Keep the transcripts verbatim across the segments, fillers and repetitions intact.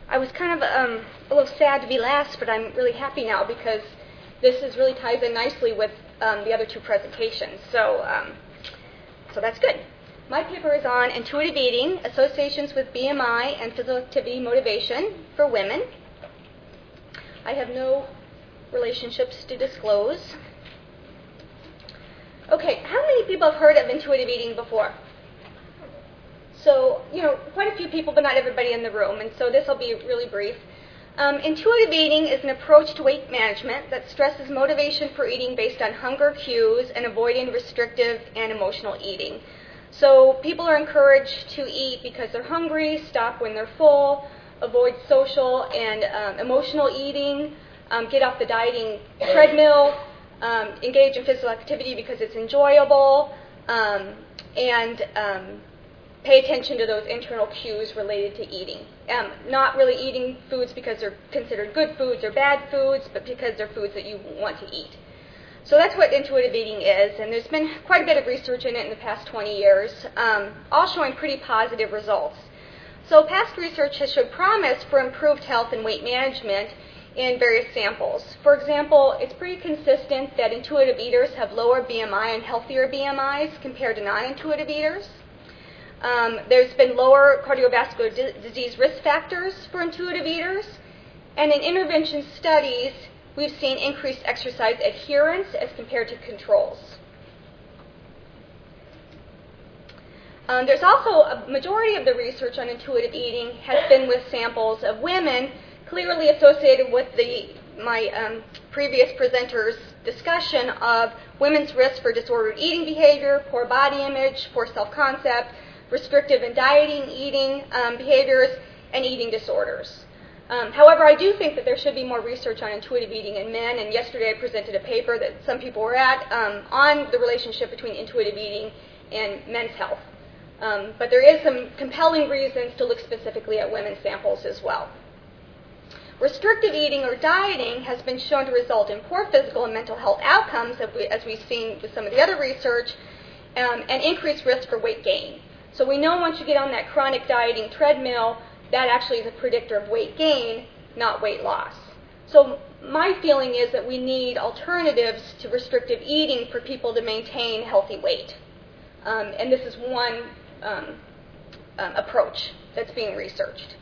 I was kind of um, a little sad to be last, but I'm really happy now because this is really ties in nicely with um, the other two presentations. So, um, so that's good. My paper is on intuitive eating, associations with B M I and physical activity motivation for women. I have no relationships to disclose. Okay, how many people have heard of intuitive eating before? So, you know, quite a few people, but not everybody in the room, and so this will be really brief. Um, intuitive eating is an approach to weight management that stresses motivation for eating based on hunger cues and avoiding restrictive and emotional eating. So people are encouraged to eat because they're hungry, stop when they're full, avoid social and um, emotional eating, um, get off the dieting treadmill, um, engage in physical activity because it's enjoyable, um, and um, pay attention to those internal cues related to eating. Um, not really eating foods because they're considered good foods or bad foods, but because they're foods that you want to eat. So that's what intuitive eating is, and there's been quite a bit of research in it in the past twenty years, um, all showing pretty positive results. So past research has showed promise for improved health and weight management in various samples. For example, it's pretty consistent that intuitive eaters have lower B M I and healthier B M Is compared to non-intuitive eaters. Um, there's been lower cardiovascular di- disease risk factors for intuitive eaters. And in intervention studies, we've seen increased exercise adherence as compared to controls. Um, there's also a majority of the research on intuitive eating has been with samples of women clearly associated with the my um, previous presenter's discussion of women's risk for disordered eating behavior, poor body image, poor self-concept, restrictive and dieting eating um, behaviors, and eating disorders. Um, however, I do think that there should be more research on intuitive eating in men, and yesterday I presented a paper that some people were at um, on the relationship between intuitive eating and men's health. Um, but there is some compelling reasons to look specifically at women's samples as well. Restrictive eating or dieting has been shown to result in poor physical and mental health outcomes, as, we, as we've seen with some of the other research, um, and increased risk for weight gain. So we know once you get on that chronic dieting treadmill, that actually is a predictor of weight gain, not weight loss. So my feeling is that we need alternatives to restrictive eating for people to maintain healthy weight. Um, and this is one um, um, approach that's being researched.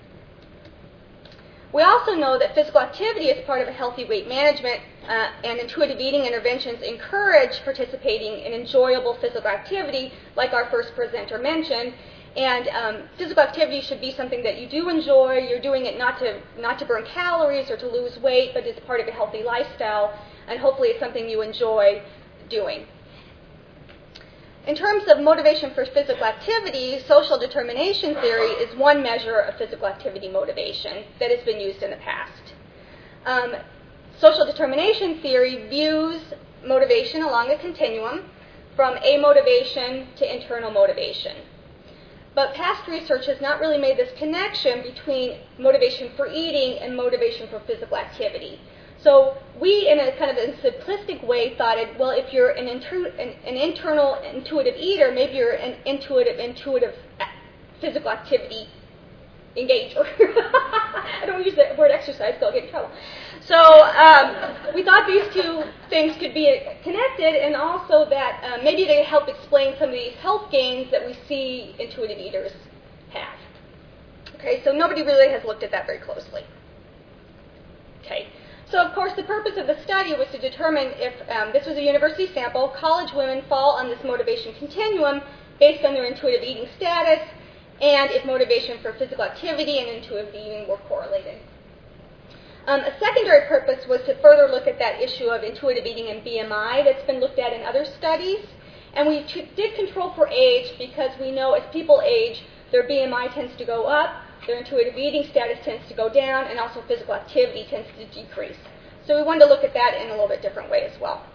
We also know that physical activity is part of a healthy weight management, uh, and intuitive eating interventions encourage participating in enjoyable physical activity, like our first presenter mentioned. And um, physical activity should be something that you do enjoy. You're doing it not to not to burn calories or to lose weight, but it's part of a healthy lifestyle, and hopefully it's something you enjoy doing. In terms of motivation for physical activity, social determination theory is one measure of physical activity motivation that has been used in the past. Um, social determination theory views motivation along a continuum from amotivation to internal motivation. But past research has not really made this connection between motivation for eating and motivation for physical activity. So we, in a kind of a simplistic way, thought, it, well, if you're an, intu- an, an internal intuitive eater, maybe you're an intuitive, intuitive physical activity engager. I don't use the word exercise, so I'll get in trouble. So um, we thought these two things could be connected, and also that uh, maybe they help explain some of these health gains that we see intuitive eaters have. Okay, so nobody really has looked at that very closely. Okay. So, of course, the purpose of the study was to determine if um, this was a university sample, college women fall on this motivation continuum based on their intuitive eating status, and if motivation for physical activity and intuitive eating were correlated. Um, a secondary purpose was to further look at that issue of intuitive eating and B M I that's been looked at in other studies. And we t- did control for age because we know as people age, their B M I tends to go up, their intuitive eating status tends to go down, and also physical activity tends to decrease. So we wanted to look at that in a little bit different way as well.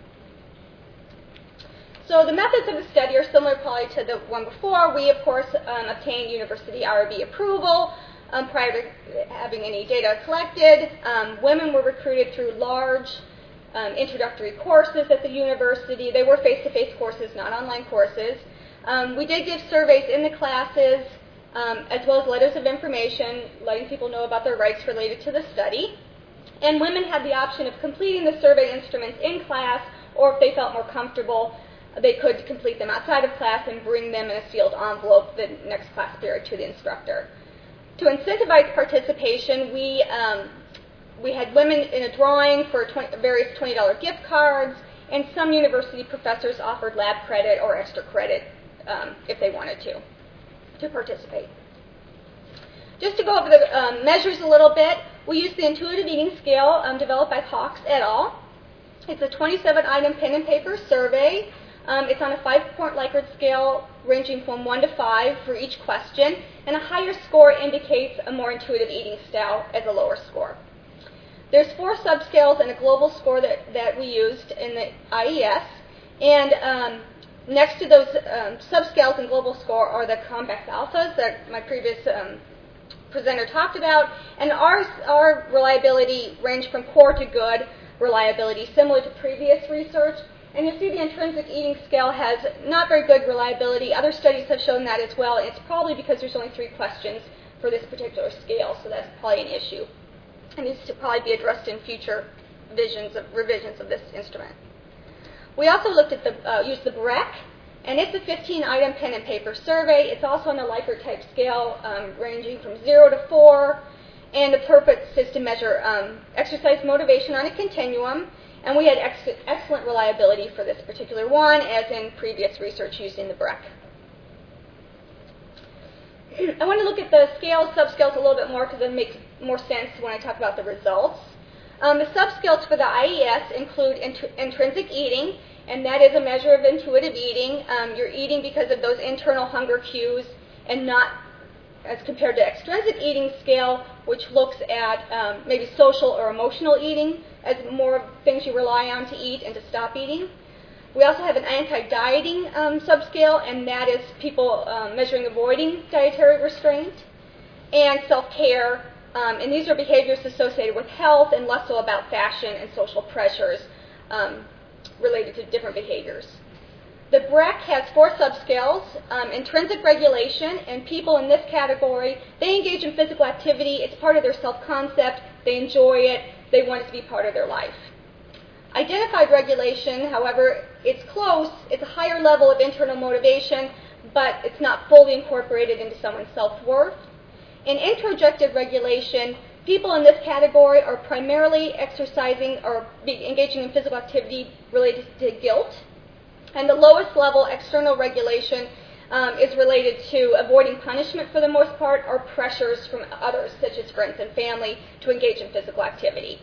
So the methods of the study are similar probably to the one before. We, of course, um, obtained university I R B approval um, prior to having any data collected. Um, women were recruited through large um, introductory courses at the university. They were face-to-face courses, not online courses. Um, we did give surveys in the classes. um, as well as letters of information letting people know about their rights related to the study. And women had the option of completing the survey instruments in class, or if they felt more comfortable, they could complete them outside of class and bring them in a sealed envelope the next class period to the instructor. To incentivize participation, we, um, we had women in a drawing for twenty, various twenty dollar gift cards, and some university professors offered lab credit or extra credit um, if they wanted to, to participate. Just to go over the um, measures a little bit, we use the intuitive eating scale um, developed by Hawks et al. It's a twenty-seven item pen and paper survey. Um, it's on a five-point Likert scale ranging from one to five for each question, and a higher score indicates a more intuitive eating style as a lower score. There's four subscales and a global score that, that we used in the I E S, and um, next to those um, subscales and global score are the convex alphas that my previous um, presenter talked about, and ours, our reliability ranged from poor to good reliability, similar to previous research. And you'll see the intrinsic eating scale has not very good reliability. Other studies have shown that as well, and it's probably because there's only three questions for this particular scale, so that's probably an issue. It needs to probably be addressed in future visions of, revisions of this instrument. We also looked at the, uh, used the B R E C, and it's a fifteen item pen and paper survey. It's also on a Likert type scale um, ranging from zero to four, and the purpose is to measure um, exercise motivation on a continuum, and we had ex excellent reliability for this particular one, as in previous research using the B R E C. I want to look at the scales, subscales a little bit more because it makes more sense when I talk about the results. Um, the subscales for the I E S include int intrinsic eating, and that is a measure of intuitive eating. Um, you're eating because of those internal hunger cues and not as compared to extrinsic eating scale, which looks at um, maybe social or emotional eating as more things you rely on to eat and to stop eating. We also have an anti-dieting um, subscale, and that is people um, measuring avoiding dietary restraint, and self-care, um, and these are behaviors associated with health and less so about fashion and social pressures um, related to different behaviors. The B R E C has four subscales, um, intrinsic regulation, and people in this category, they engage in physical activity. It's part of their self-concept. They enjoy it. They want it to be part of their life. Identified regulation, however, it's close. It's a higher level of internal motivation, but it's not fully incorporated into someone's self-worth. In introjective regulation, people in this category are primarily exercising or engaging in physical activity related to guilt. And the lowest level external regulation um, is related to avoiding punishment for the most part, or pressures from others, such as friends and family, to engage in physical activity.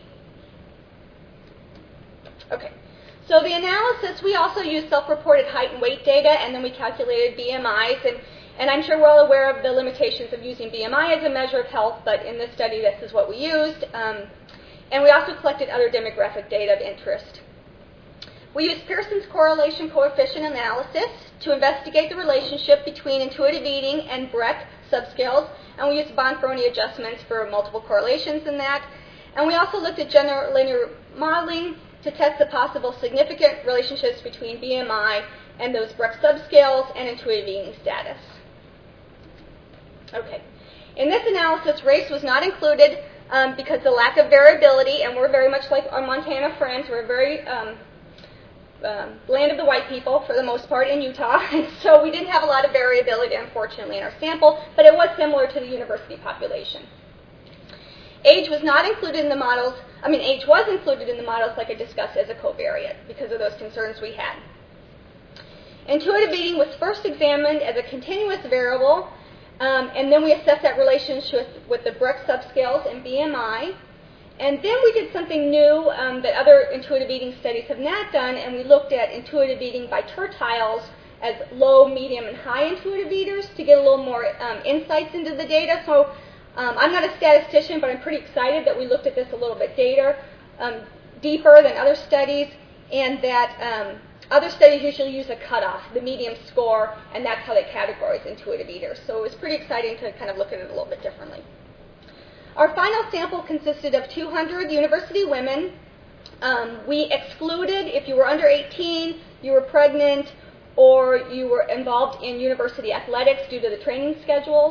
Okay, so the analysis, we also used self-reported height and weight data, and then we calculated B M Is, and, and I'm sure we're all aware of the limitations of using B M I as a measure of health, but in this study, this is what we used. Um, and we also collected other demographic data of interest. We used Pearson's correlation coefficient analysis to investigate the relationship between intuitive eating and B R E C subscales, and we used Bonferroni adjustments for multiple correlations in that. And we also looked at general linear modeling to test the possible significant relationships between B M I and those B R E C subscales and intuitive eating status. Okay. In this analysis, race was not included um, because of the lack of variability, and we're very much like our Montana friends. We're very um, Um, land of the white people, for the most part, in Utah. And so we didn't have a lot of variability, unfortunately, in our sample, but it was similar to the university population. Age was not included in the models. I mean, age was included in the models, like I discussed, as a covariate because of those concerns we had. Intuitive eating was first examined as a continuous variable, um, and then we assessed that relationship with the B R E C subscales and B M I. And then we did something new um, that other intuitive eating studies have not done, and we looked at intuitive eating by tertiles as low, medium, and high intuitive eaters to get a little more um, insights into the data. So um, I'm not a statistician, but I'm pretty excited that we looked at this a little bit data, um, deeper than other studies, and that um, other studies usually use a cutoff, the medium score, and that's how they categorize intuitive eaters. So it was pretty exciting to kind of look at it a little bit differently. Our final sample consisted of two hundred university women. Um, we excluded if you were under eighteen, you were pregnant, or you were involved in university athletics due to the training schedules.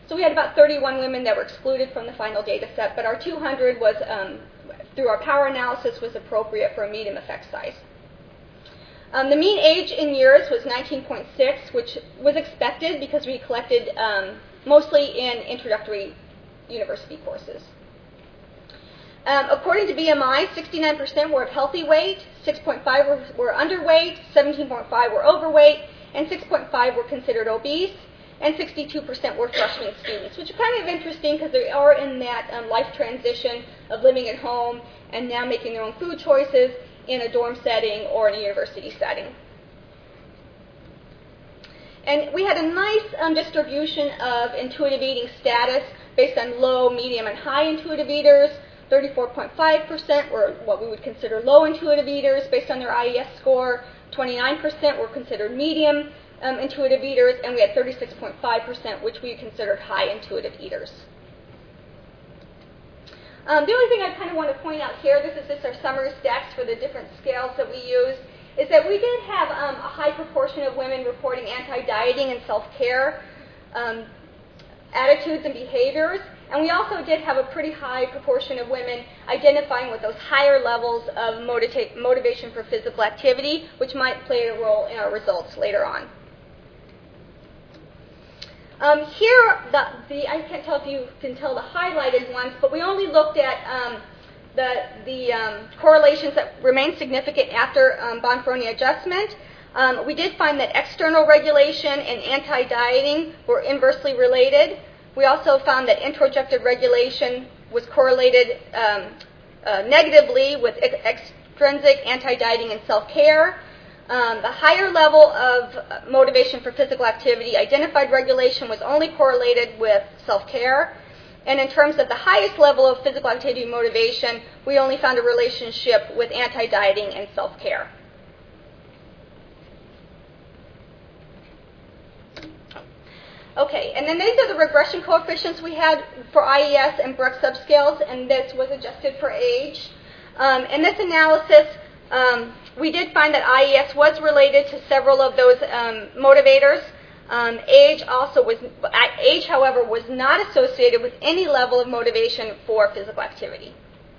So we had about thirty-one women that were excluded from the final data set, but our two hundred was, um, through our power analysis, was appropriate for a medium effect size. Um, the mean age in years was nineteen point six, which was expected because we collected um, mostly in introductory university courses. Um, according to B M I, sixty-nine percent were of healthy weight, six point five were, were underweight, seventeen point five were overweight, and six point five were considered obese, and sixty-two percent were freshman students, which is kind of interesting because they are in that um, life transition of living at home and now making their own food choices in a dorm setting or in a university setting. And we had a nice um, distribution of intuitive eating status based on low, medium, and high intuitive eaters. thirty-four point five percent were what we would consider low intuitive eaters based on their I E S score. twenty-nine percent were considered medium um, intuitive eaters, and we had thirty-six point five percent which we considered high intuitive eaters. Um, the only thing I kind of want to point out here, this is just our summary stats for the different scales that we used, is that we did have um, a high proportion of women reporting anti-dieting and self-care um, attitudes and behaviors. And we also did have a pretty high proportion of women identifying with those higher levels of motiva- motivation for physical activity, which might play a role in our results later on. Um, here, the, the, I can't tell if you can tell the highlighted ones, but we only looked at um, the, the um, correlations that remained significant after um, Bonferroni adjustment. Um, we did find that external regulation and anti-dieting were inversely related. We also found that introjected regulation was correlated um, uh, negatively with ex- extrinsic anti-dieting and self-care. Um, the higher level of motivation for physical activity, identified regulation was only correlated with self-care. And in terms of the highest level of physical activity motivation, we only found a relationship with anti-dieting and self-care. Okay, and then these are the regression coefficients we had for I E S and Bruch subscales, and this was adjusted for age. Um, in this analysis, um, we did find that I E S was related to several of those um, motivators. Um, age also was, age, however, was not associated with any level of motivation for physical activity.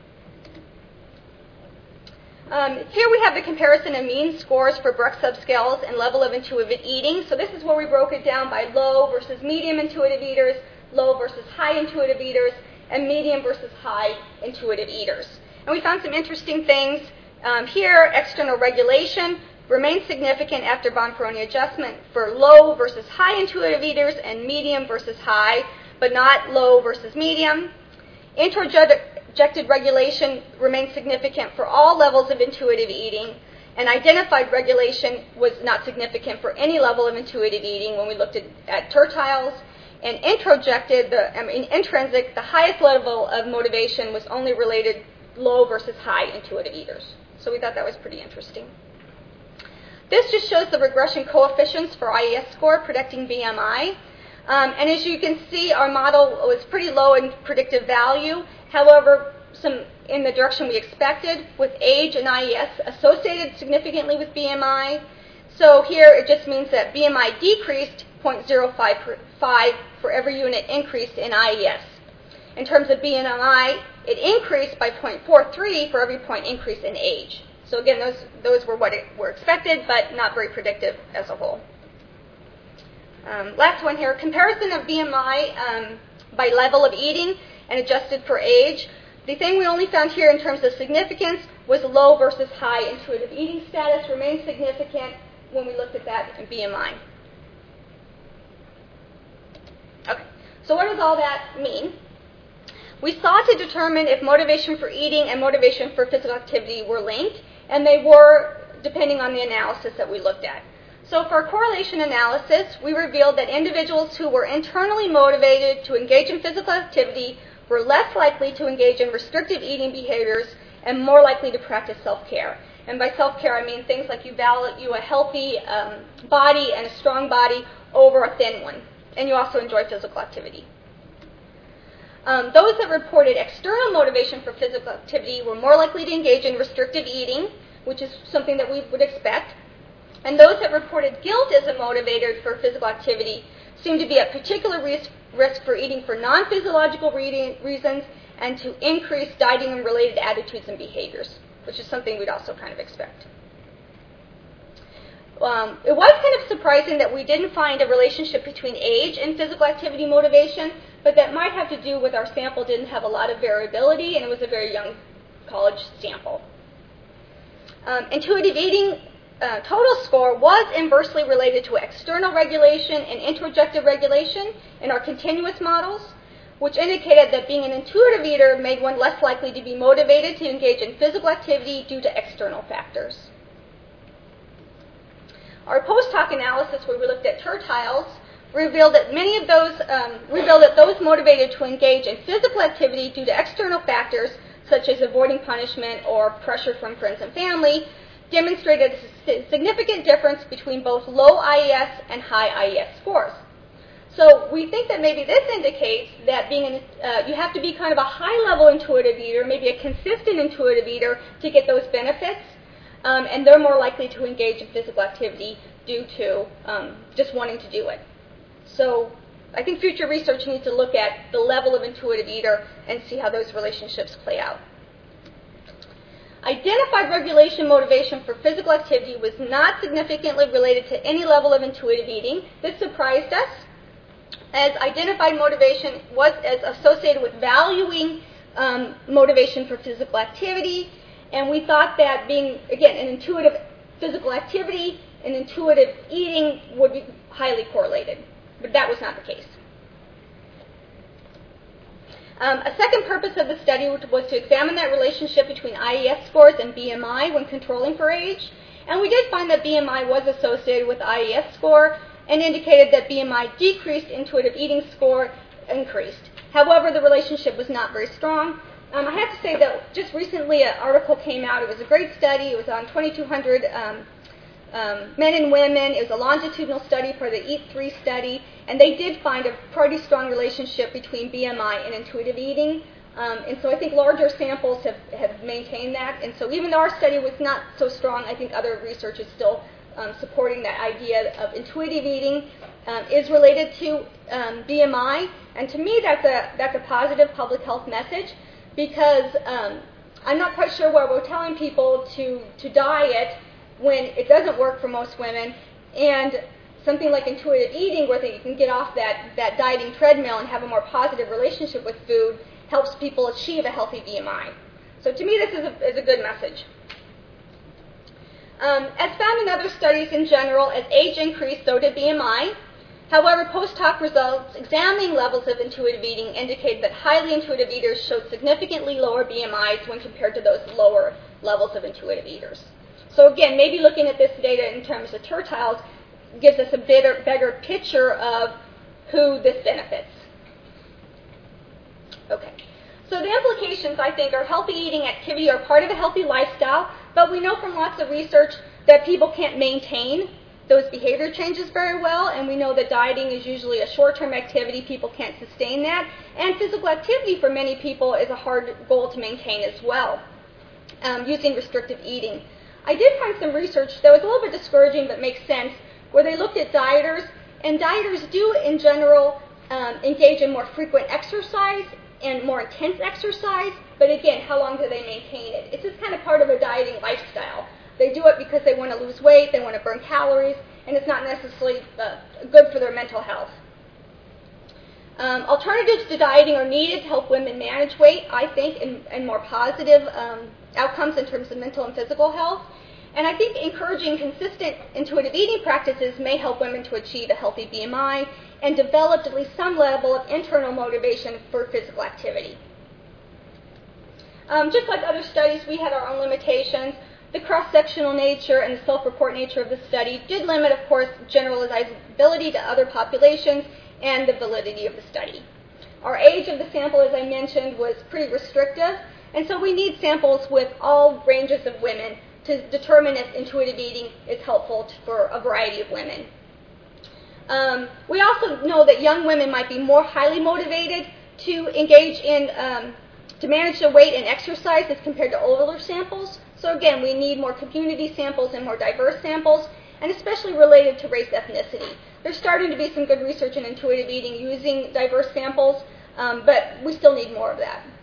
Um, here we have the comparison of mean scores for Bruch subscales and level of intuitive eating. So this is where we broke it down by low versus medium intuitive eaters, low versus high intuitive eaters, and medium versus high intuitive eaters. And we found some interesting things. Um, here, external regulation remains significant after Bonferroni adjustment for low versus high intuitive eaters and medium versus high, but not low versus medium. Introjected regulation remains significant for all levels of intuitive eating, and identified regulation was not significant for any level of intuitive eating when we looked at, at tertiles. And introjected, the, I mean, intrinsic, the highest level of motivation was only related low versus high intuitive eaters. So we thought that was pretty interesting. This just shows the regression coefficients for I E S score predicting B M I. Um, and as you can see, our model was pretty low in predictive value. However, some in the direction we expected, with age and I E S associated significantly with B M I. So here it just means that B M I decreased zero point zero five for every unit increase in I E S. In terms of B M I, it increased by zero point four three for every point increase in age. So again, those, those were what it, were expected, but not very predictive as a whole. Um, last one here, comparison of B M I um, by level of eating and adjusted for age. The thing we only found here in terms of significance was low versus high intuitive eating status remained significant when we looked at that in B M I. Okay, so what does all that mean? We sought to determine if motivation for eating and motivation for physical activity were linked, and they were, depending on the analysis that we looked at. So for correlation analysis, we revealed that individuals who were internally motivated to engage in physical activity were less likely to engage in restrictive eating behaviors and more likely to practice self-care. And by self-care, I mean things like you value a healthy um, body and a strong body over a thin one. And you also enjoy physical activity. Um, those that reported external motivation for physical activity were more likely to engage in restrictive eating, which is something that we would expect. And those that reported guilt as a motivator for physical activity seemed to be at particular risk, risk for eating for non-physiological reasons, and to increase dieting and related attitudes and behaviors, which is something we'd also kind of expect. Um, it was kind of surprising that we didn't find a relationship between age and physical activity motivation, but that might have to do with our sample didn't have a lot of variability, and it was a very young college sample. Um, intuitive eating uh, total score was inversely related to external regulation and introjective regulation in our continuous models, which indicated that being an intuitive eater made one less likely to be motivated to engage in physical activity due to external factors. Our post-hoc analysis, where we looked at tertiles, revealed that many of those um, revealed that those motivated to engage in physical activity due to external factors, such as avoiding punishment or pressure from friends and family, demonstrated a significant difference between both low I E S and high I E S scores. So we think that maybe this indicates that being an, uh, you have to be kind of a high-level intuitive eater, maybe a consistent intuitive eater, to get those benefits. Um, and they're more likely to engage in physical activity due to um, just wanting to do it. So I think future research needs to look at the level of intuitive eater and see how those relationships play out. Identified regulation motivation for physical activity was not significantly related to any level of intuitive eating. This surprised us, as identified motivation was as associated with valuing um, motivation for physical activity. And we thought that being, again, an intuitive physical activity and intuitive eating would be highly correlated. But that was not the case. Um, a second purpose of the study was to examine that relationship between I E S scores and B M I when controlling for age. And we did find that B M I was associated with I E S score and indicated that B M I decreased, intuitive eating score increased. However, the relationship was not very strong. Um, I have to say that just recently an article came out. It was a great study. It was on twenty-two hundred um, um, men and women. It was a longitudinal study for the EAT three study, and they did find a pretty strong relationship between B M I and intuitive eating. Um, and so I think larger samples have, have maintained that. And so even though our study was not so strong, I think other research is still um, supporting that idea of intuitive eating um, is related to um, B M I. And to me, that's a that's a positive public health message. Because um, I'm not quite sure why we're telling people to, to diet when it doesn't work for most women, and something like intuitive eating, where they can get off that, that dieting treadmill and have a more positive relationship with food, helps people achieve a healthy B M I. So to me, this is a, is a good message. Um, as found in other studies in general, as age increased, so did B M I. However, post-hoc results examining levels of intuitive eating indicated that highly intuitive eaters showed significantly lower B M Is when compared to those lower levels of intuitive eaters. So again, maybe looking at this data in terms of tertiles gives us a better, better picture of who this benefits. Okay. So the implications, I think, are healthy eating activity are part of a healthy lifestyle, but we know from lots of research that people can't maintain those behavior changes very well, and we know that dieting is usually a short-term activity. People can't sustain that, and physical activity for many people is a hard goal to maintain as well, um, using restrictive eating. I did find some research that was a little bit discouraging but makes sense, where they looked at dieters, and dieters do, in general, um, engage in more frequent exercise and more intense exercise, but again, how long do they maintain it? It's just kind of part of a dieting lifestyle. They do it because they want to lose weight, they want to burn calories, and it's not necessarily uh, good for their mental health. Um, alternatives to dieting are needed to help women manage weight, I think, and, and more positive um, outcomes in terms of mental and physical health. And I think encouraging consistent intuitive eating practices may help women to achieve a healthy B M I and develop at least some level of internal motivation for physical activity. Um, just like other studies, we had our own limitations. The cross-sectional nature and the self-report nature of the study did limit, of course, generalizability to other populations and the validity of the study. Our age of the sample, as I mentioned, was pretty restrictive, and so we need samples with all ranges of women to determine if intuitive eating is helpful for a variety of women. Um, we also know that young women might be more highly motivated to engage in, um, to manage their weight and exercise as compared to older samples. So again, we need more community samples and more diverse samples. and especially related to race ethnicity. There's starting to be some good research in intuitive eating using diverse samples, um, but we still need more of that.